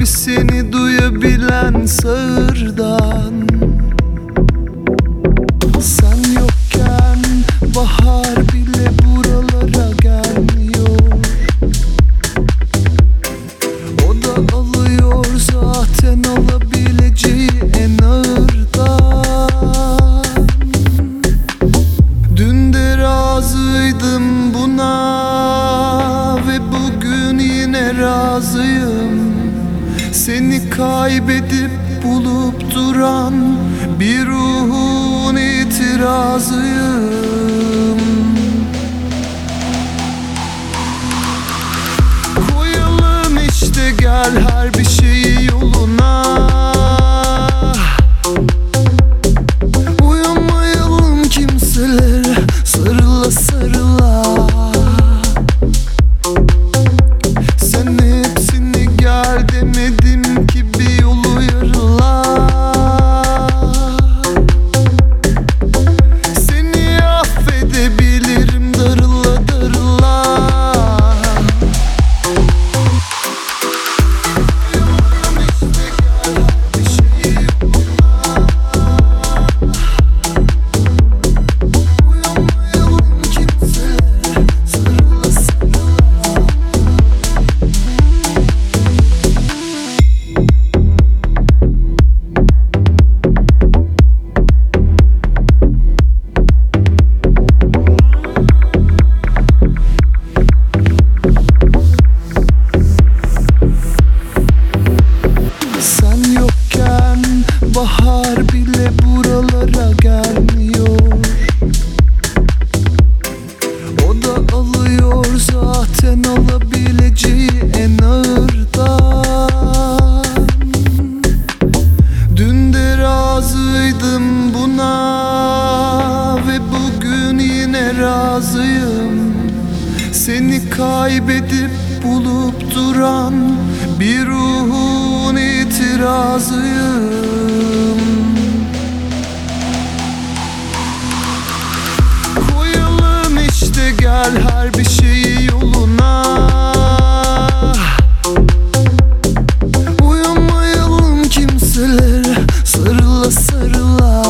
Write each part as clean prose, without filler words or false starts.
bir seni duyabilen sağırdan. Sen yokken bahar bile buralara gelmiyor. O da alıyor zaten alabileceği en ağırdan. Dün de razıydım buna ve bugün yine razıyım. Seni kaybedip bulup duran bir ruhun itirazıyım. Koyalım işte gel her bir şeyi yoluna. Uyumayalım kimselere sarıla sarıla. Sen hepsini gel demedim ki bir yolu yarıla. Seni affedebilirim darıla darıla. Uyumayalım işte gel her bir şeyi yoluna. Uyumayalım kimselere sarıla sarıla. Sen yokken bahar bile buralara gelmiyor. O da alıyor zaten alabileceği en ağırdan. Dün de razıydım buna ve bugün yine razıyım. Seni kaybedip bulup duran bir ruhun itirazıyım. Koyalım işte gel her bir şeyi yoluna. Uyumayalım kimselere sarıla sarıla.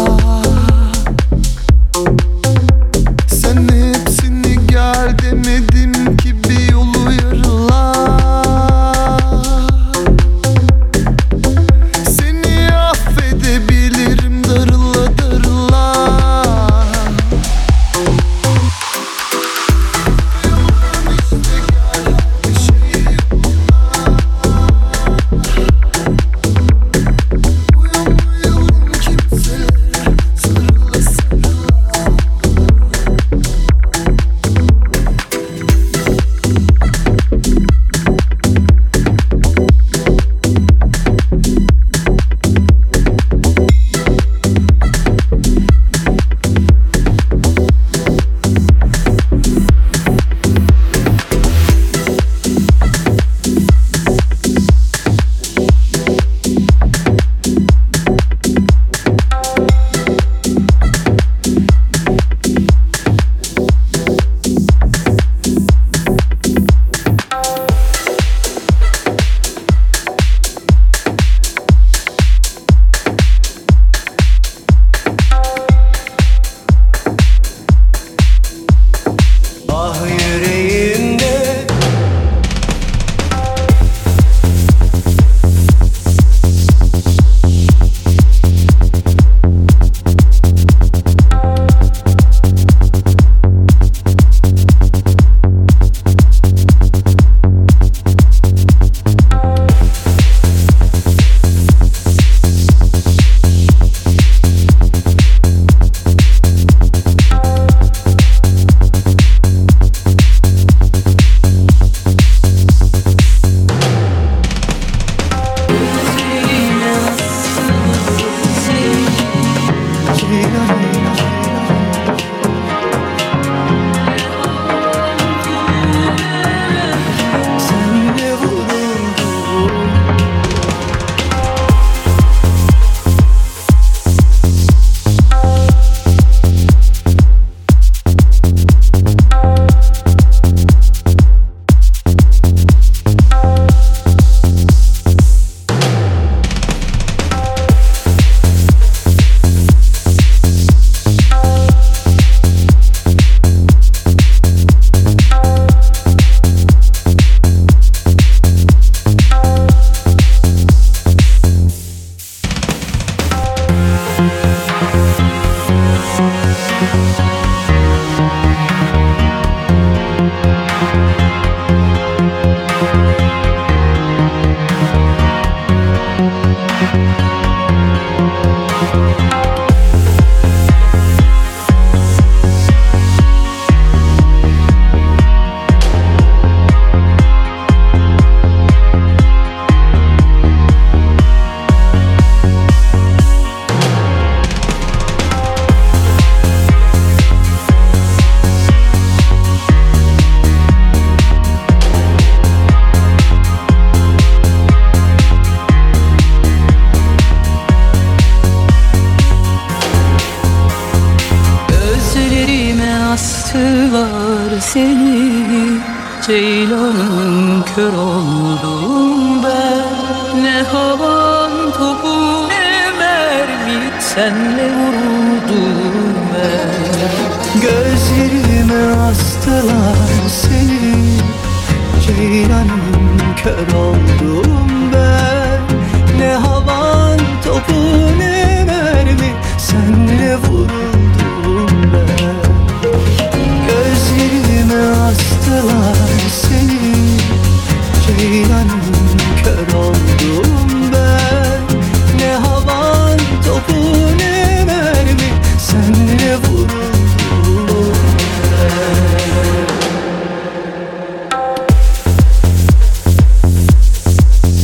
Sen hepsini gel demedim ki bir yolu yarıla. Seni Astılar seni, ceylanın kör oldum ben. Ne havan topu ne mermi, senle vuruldum ben. Gözlerime astılar seni, ceylanın kör oldum ben. Ne havan topu ne mermi, senle vuruldum ben. Gözlerime astılar seni, ceylanın kör oldum ben. Ne havan topu ne mermi, senle vuruldum ben.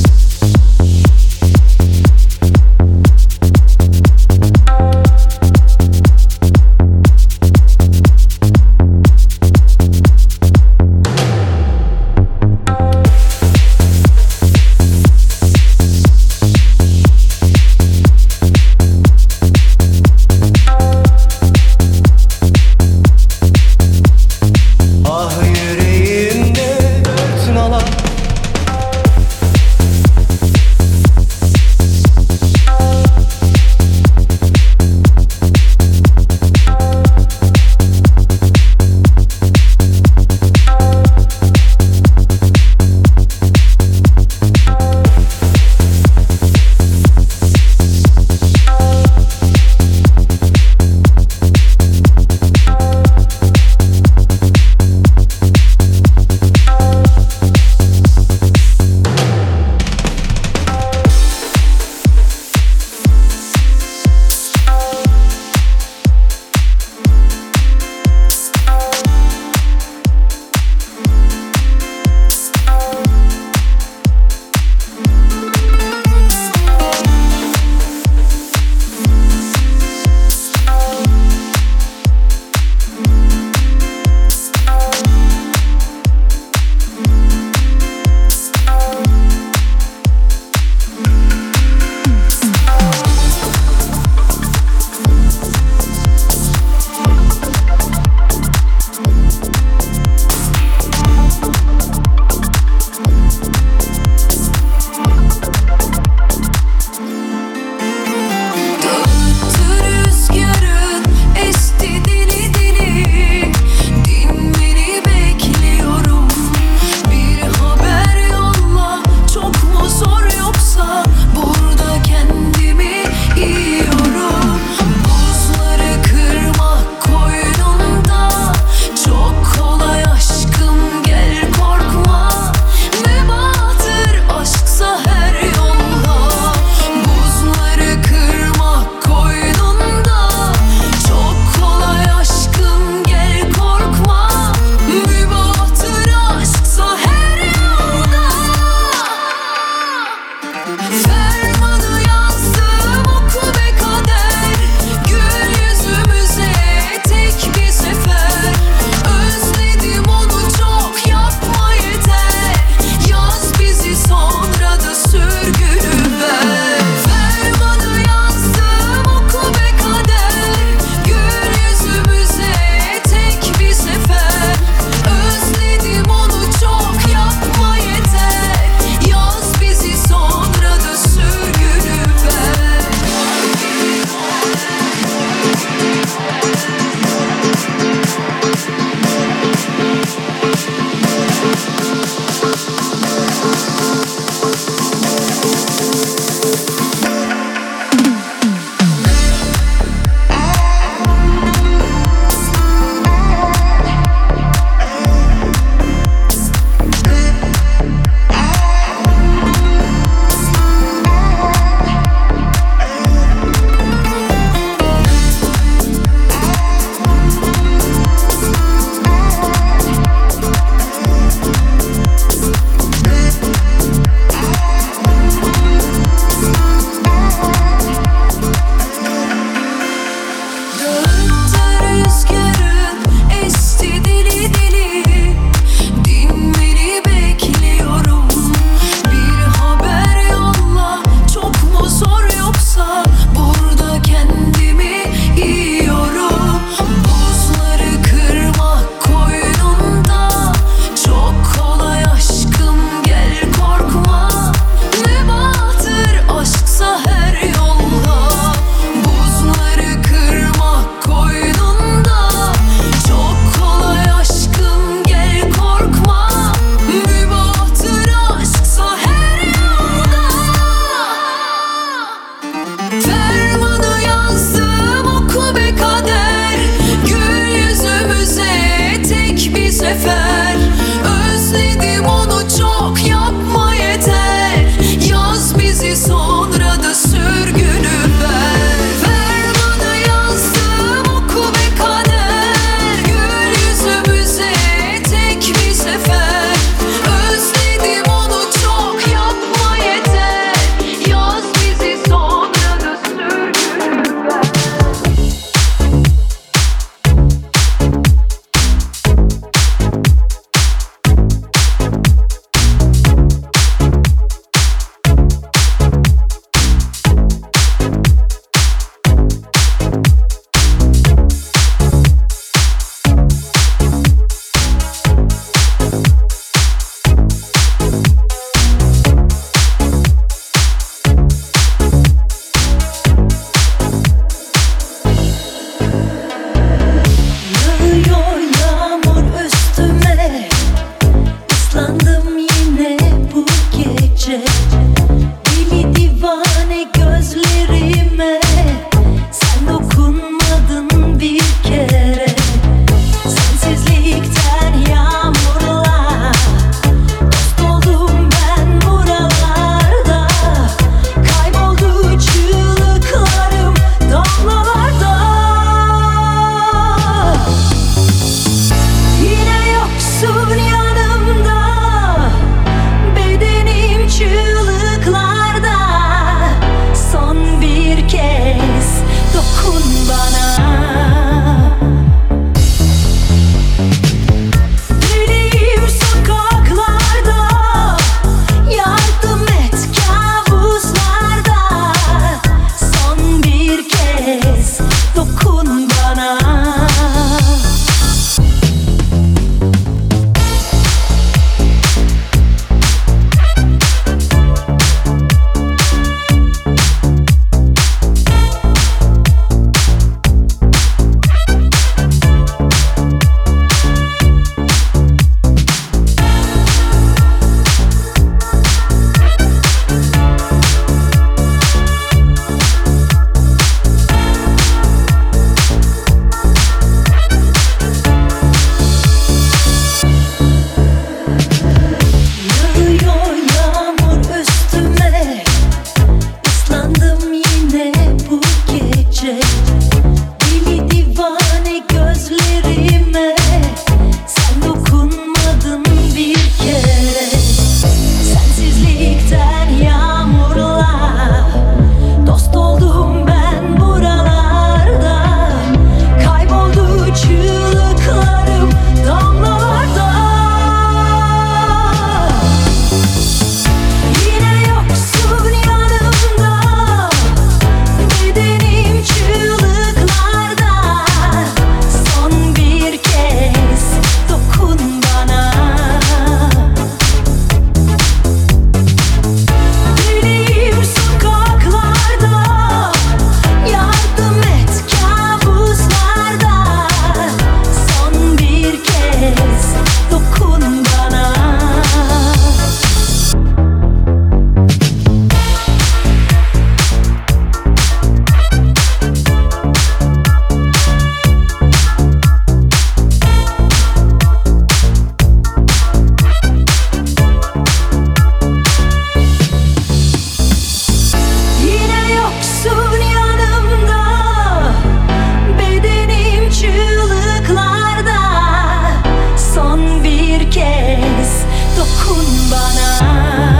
dokun bana.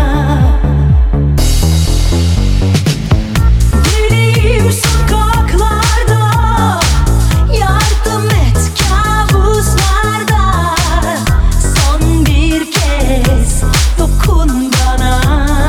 Geleyim sokaklarda, yardım et kabuslarda. Son bir kez dokun bana.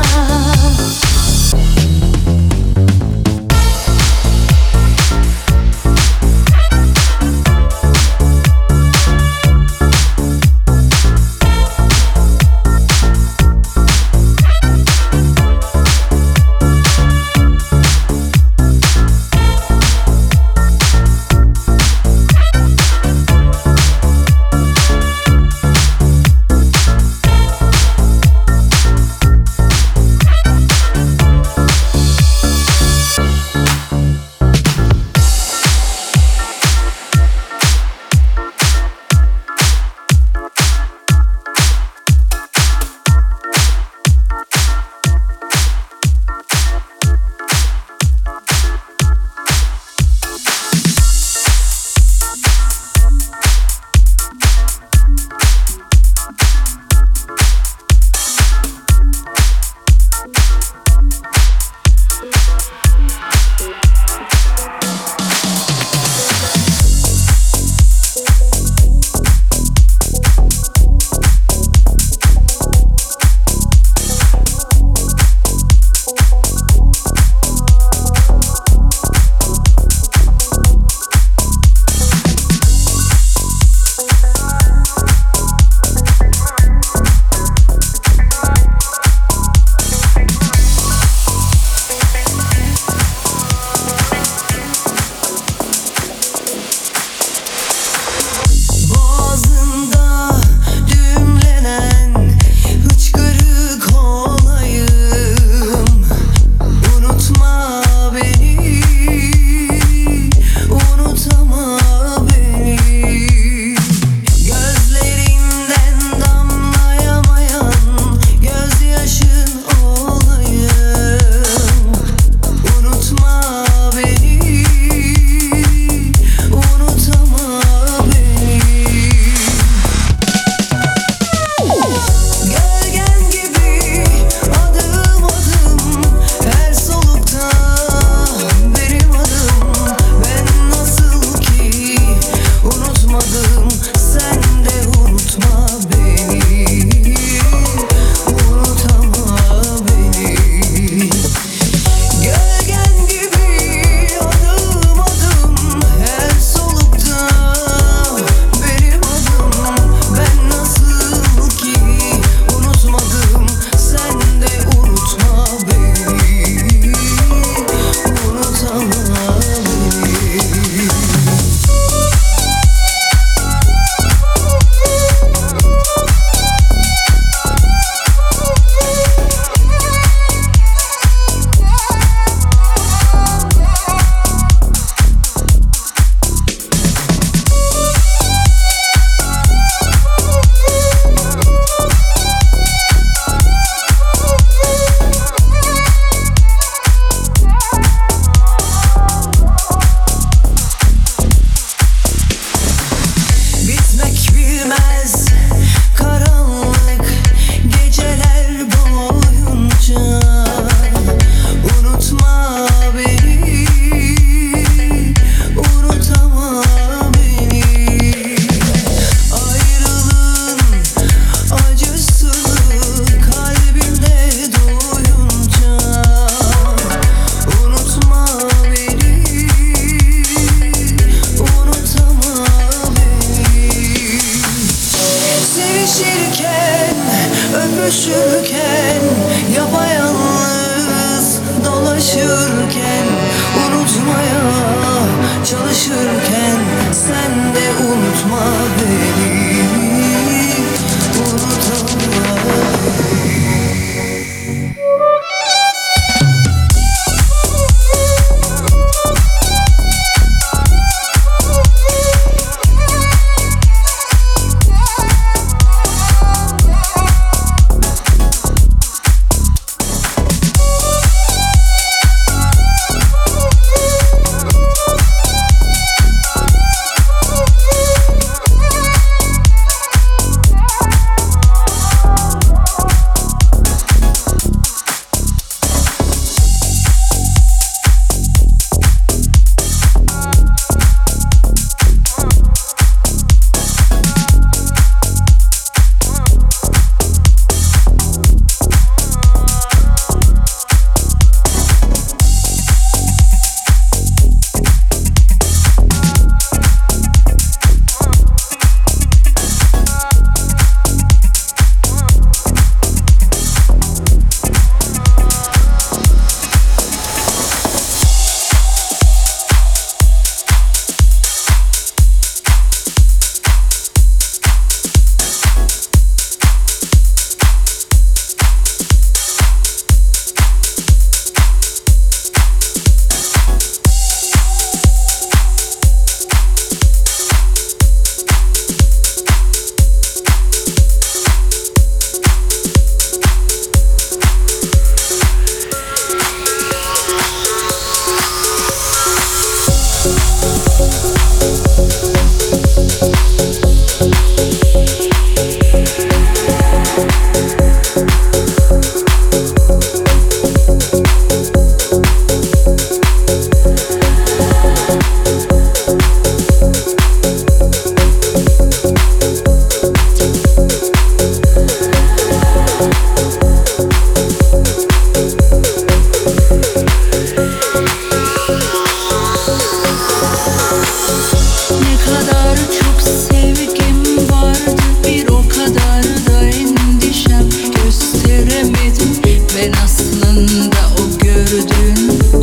Öpüşürken, yapayalnız dolaşırken, unutmaya çalışırken, sen de unutma beni, unutma beni.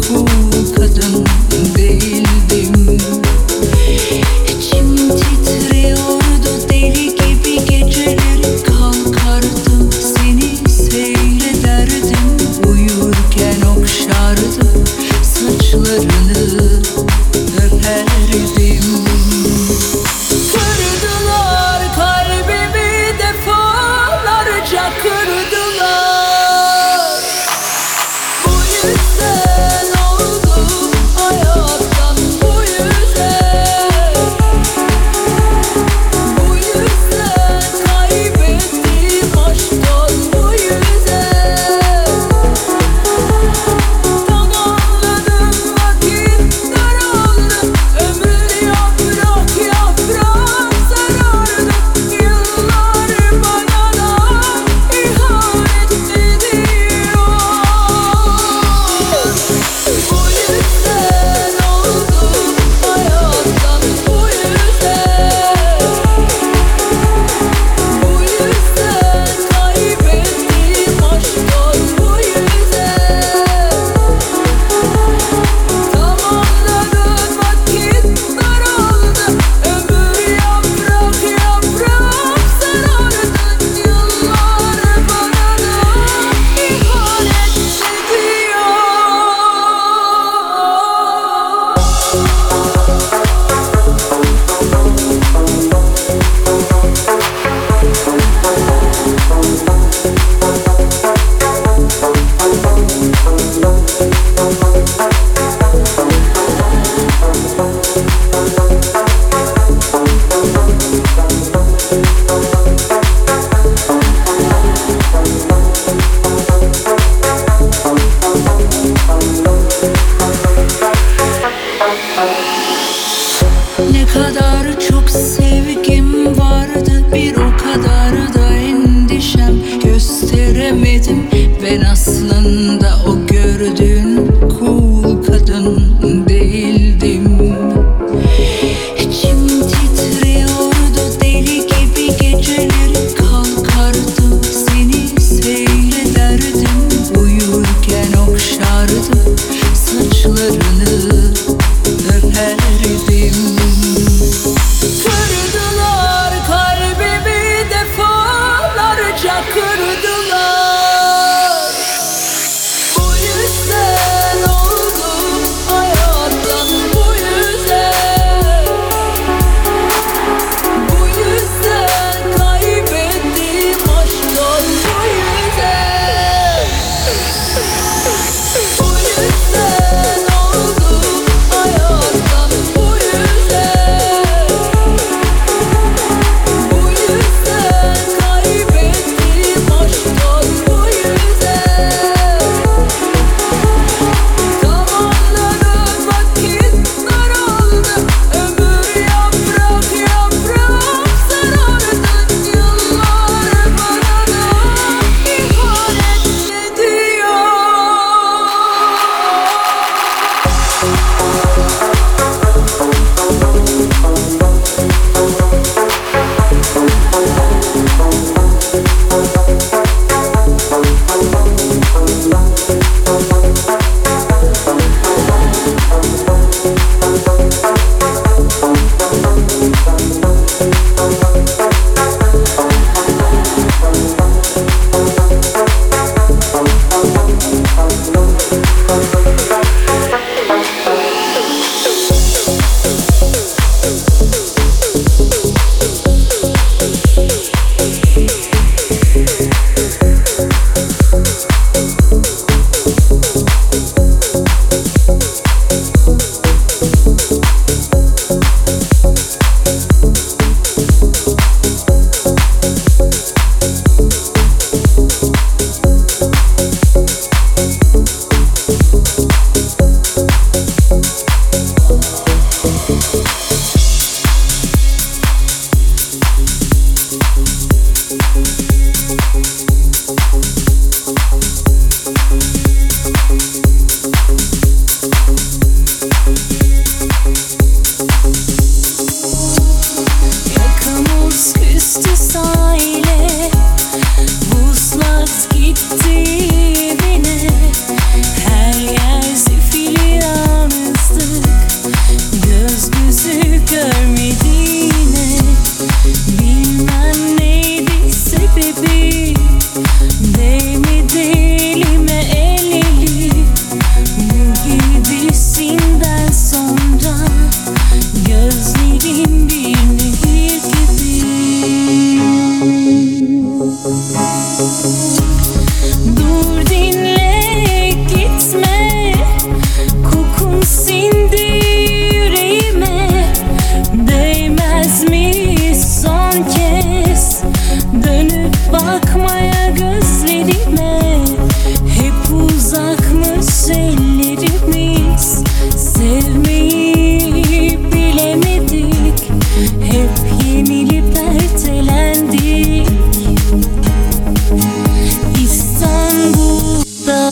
cool kadın değildim. İçim titriyordu deli gibi, geceleri kalkardım seni seyrederdim. Uyurken okşardım saçlarını öperdim. Kırdılar kalbimi, defalarca kırdılar. Bu yüzden oldum hayattan, bu yüzden. Bu yüzden kaybettim aşktan, bu yüzden. Tamamladım, vakit daraldı, ömür yaprak yaprak sarardı. Yıllar bana da ihanet ediyor. Bu yüzden oldum hayattan, bu yüzden. Bu yüzden kaybettim aşktan, bu yüzden. Tamamladım, vakit daraldı, ömür yaprak yaprak sarardı. Yıllar bana da ihanet ediyor. Ne kadar çok sevgim vardı, bir o kadar da endişem. Gösteremedim, ben aslında o gördüğün cool kadın değildim. İçim titriyordu deli gibi, geceleri kalkardım seni seyrederdim. Uyurken okşardım saçlarını öperdim. Kırdılar kalbimi, defalarca kırdılar. Bu yüzden oldum hayattan, bu yüzden. Bu yüzden kaybettim aşktan, bu yüzden. Bu yüzden oldum sindi yüreğime. Değmez mi son kez dönüp bakmaya gözlerime? Hep uzakmış ellerimiz, sevmeyi bilemedik. Hep yenilip ertelendik. İstanbul'da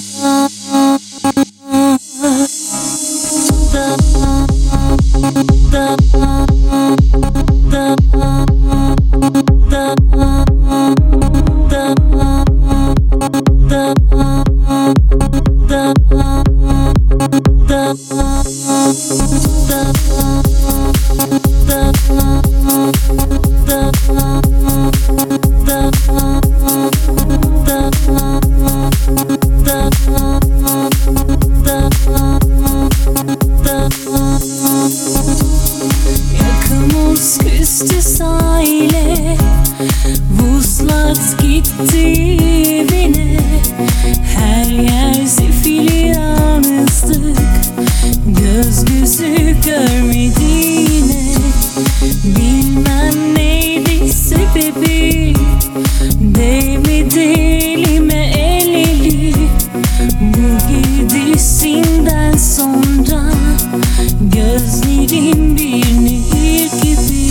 yakımız küstü sahile, vuslat gitti evine. Her yer zifiri yalnızlık, göz gözü görmedi yine. Bilmem neydi sebebi, değmedi elime el eli. Bu gidişinden sonra gözlerim bir nehir gibi.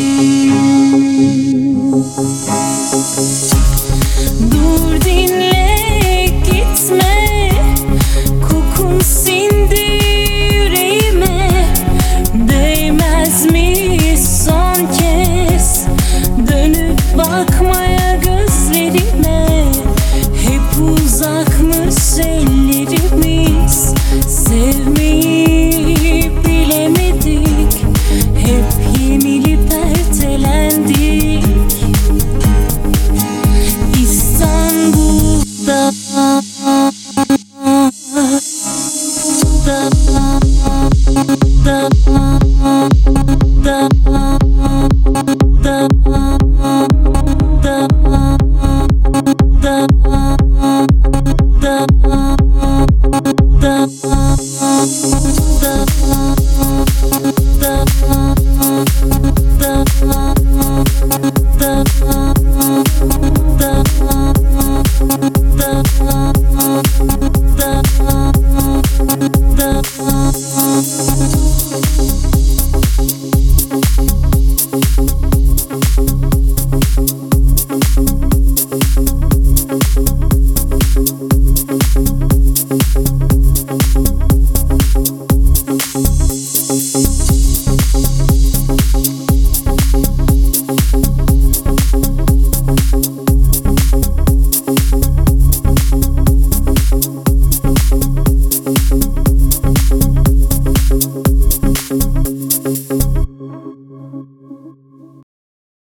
Dur dinle gitme, kokun sindi yüreğime. Değmez mi son kez dönüp bakmaya gözlerime? Hep uzakmış ellerimiz, sevmeyi bilemedik. Hep yenilip ertelendik. İstanbul'da da